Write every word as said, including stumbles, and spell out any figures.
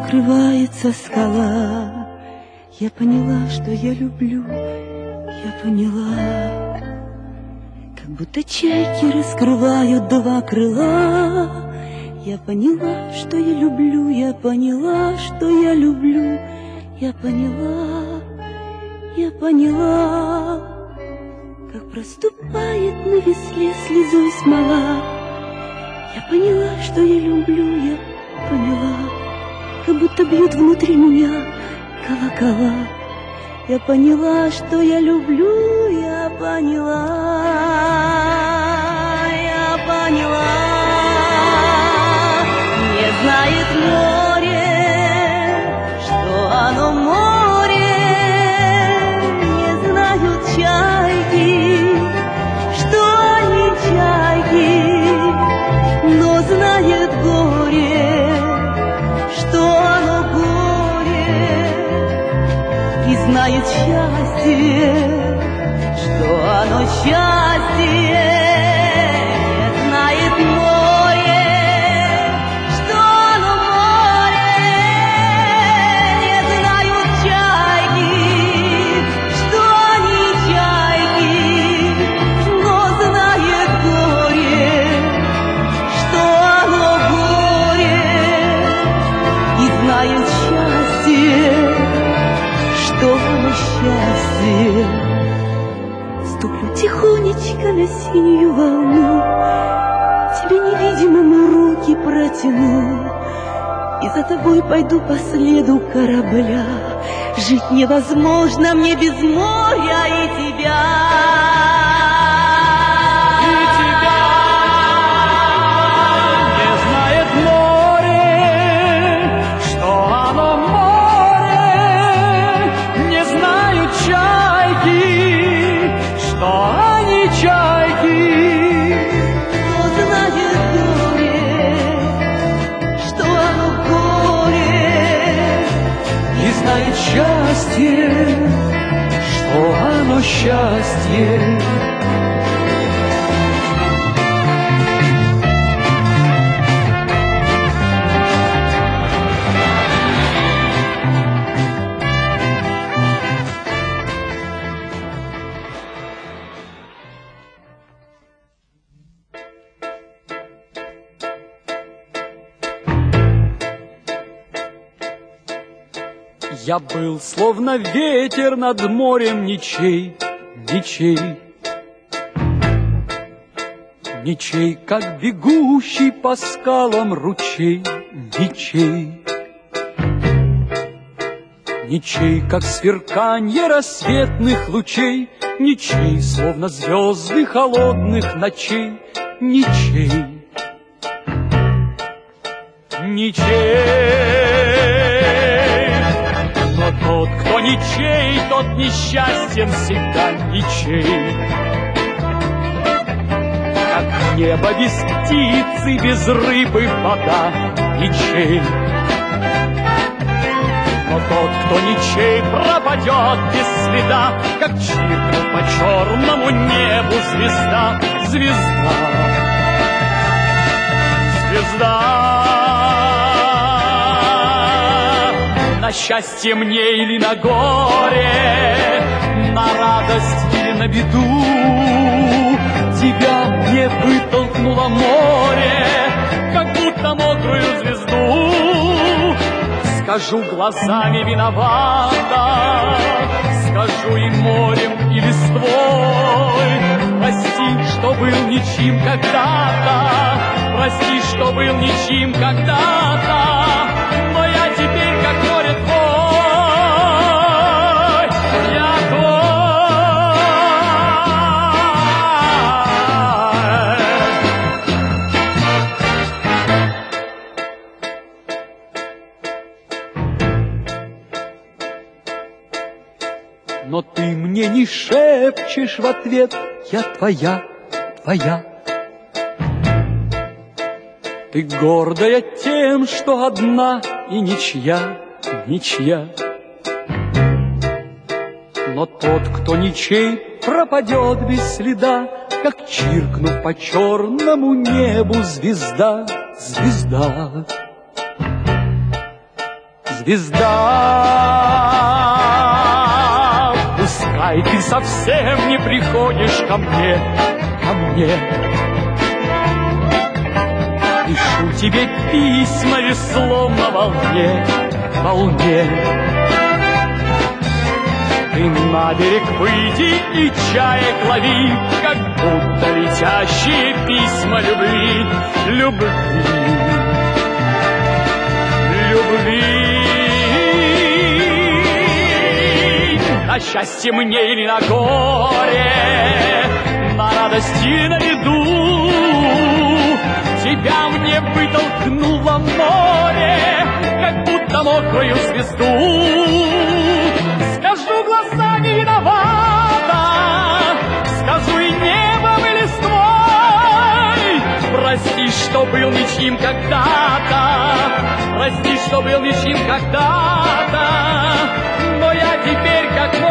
скрывается скала. Я поняла, что я люблю, я поняла. Как будто чайки раскрывают два крыла. Я поняла, что я люблю, я поняла, что я люблю. Я поняла, я поняла, как проступает на весле слезой смола. Я поняла, что я люблю, я поняла, как будто бьют внутри меня колокола. Я поняла, что я люблю, я поняла, я поняла. Не знает море, что оно море, не знают чайки, что они чайки, но знает горе, что оно горе, и знает счастье, что оно счастье. Не знает море, что оно море, не знают чайки, что они чайки, но знает горе, что оно горе, и знает счастье, что оно счастье. Ступлю тихонечко на синюю волну, тебе невидимому руки протяну, и за тобой пойду по следу корабля. Жить невозможно мне без моря и тебя. Счастье, что оно счастье. Я был словно ветер над морем ничей, ничей, ничей, как бегущий по скалам ручей, ничей, ничей, как сверканье рассветных лучей, ничей, словно звезды холодных ночей, ничей, ничей. Тот, кто ничей, тот несчастен всегда, ничей. Как небо без птицы, без рыбы вода, ничей. Но тот, кто ничей, пропадет без следа, как чиркнул по черному небу звезда, звезда, звезда. На счастье мне или на горе, на радость или на беду, тебя мне вытолкнуло море, как будто мокрую звезду. Скажу глазами виновата, скажу и морем, и листвой. Прости, что был ничим когда-то, прости, что был ничим когда-то, но я теперь как море твой, я твой. Но ты мне не шепчешь в ответ, я твоя, твоя. Ты гордая тем, что одна и ничья, ничья. Но тот, кто ничей, пропадет без следа, как чиркнув по черному небу звезда, звезда. звезда. Пускай ты совсем не приходишь ко мне, ко мне. Пишу тебе письма веслом на волне, волне. Ты на берег выйди и чаек лови, как будто летящие письма любви, любви, любви. На счастье мне или на горе, на радость или на беду, тебя мне вытолкнуло море, как будто мокрую звезду. Скажу, глаза не виновата, скажу и небом, и листвой. Прости, что был ничьим когда-то, прости, что был ничьим когда-то, но я теперь как мой